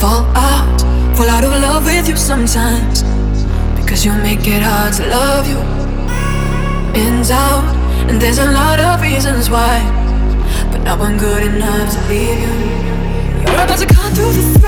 fall out of love with you sometimes, because you make it hard to love you. Ends out, and there's a lot of reasons why, but not one good enough to leave you. You're about to cut through the